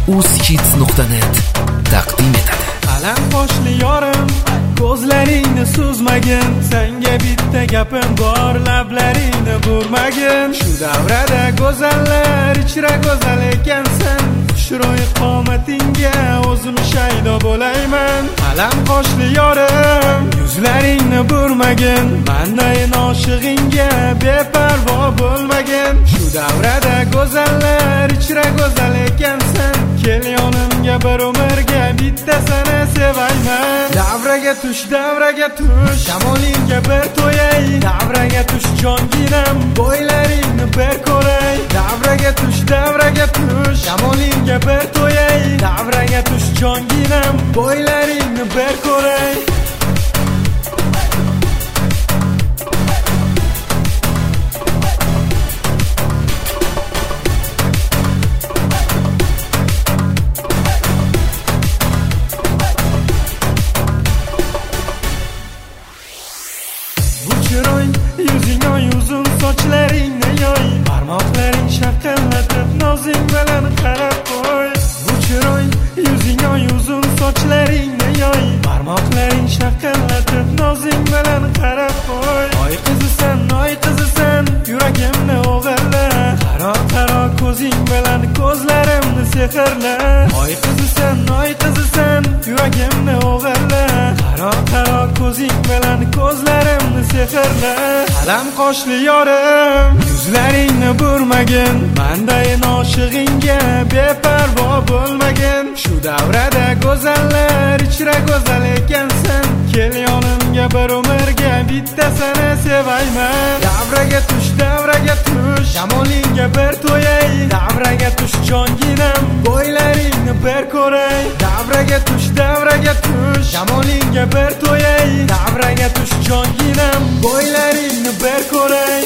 uzkids.net taqdim etadi. Qalam qoshli yorim, ko'zlaringni suzmagin, senga bitta gapim bor, lablaringni burmagin. Shu davrada go'zallar ichra go'zal ekansan, xushro'y qomatingga o'zim shaydo bo'layman. Qalam qoshli yorim, yuzlaringni burmagin, mandayin oshig'ingga beparvo bo'lmagin. Shu davrada go'zallar ichra go'zal ekansan, kel yonimga bir umrga bittasini sevayman. Davraga tush, shamolingga bir to'yay, davraga tush jonginam, bo'ylaringni bir ko'ray. Davraga tush, shamolingga bir to'yay, davraga tush jonginam, bo'ylaringni bir ko'ray. Yuzing oy uzun, sochlaringni yoy, barmoqlaring shaqillatib nozing bilan qarab qo'y. Bu chiroy, yuzing oy uzun, sochlaringni yoy, barmoqlaring shaqillatib nozing bilan qarab qo'y. Oy qizisan, yuragimni o'g'irla, qaro ko'zing bilan ko'zlarimni sehrla. Oy qizisan, yuragimni o'g'irla, qaro ko'zing bilan ko'zlarimni sehrla. Qalam qoshli yorim, yuzlaringni burmagin, mandayin oshig'ingga beparvo bo'lmagin. Shu davrada go'zallar ichra go'zal ekansan, kel yonimga bir umrga bittasini sevayman. Davraga tush, shamolingga bir to'yay, davraga tush jonginam, bo'ylaringni bir ko'ray. Davraga tush, shamolingga bir to'yay, davraga tush jonginam, bo'ylaringni bir ko'ray.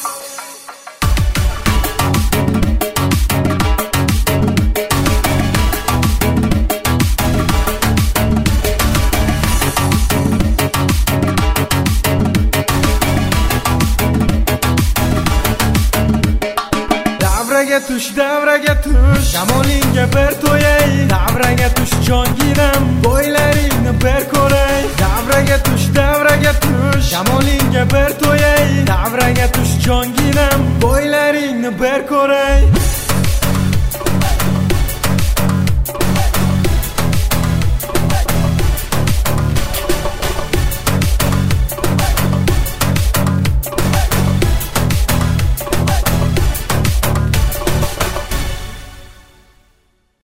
Davraga tush, shamolingga bir to'yay, davraga tush jonginam, bo'ylaringni bir ko'ray. Davraga tush, shamolingga bir to'yay, davraga tush jonginam, bo'ylaringni bir ko'ray.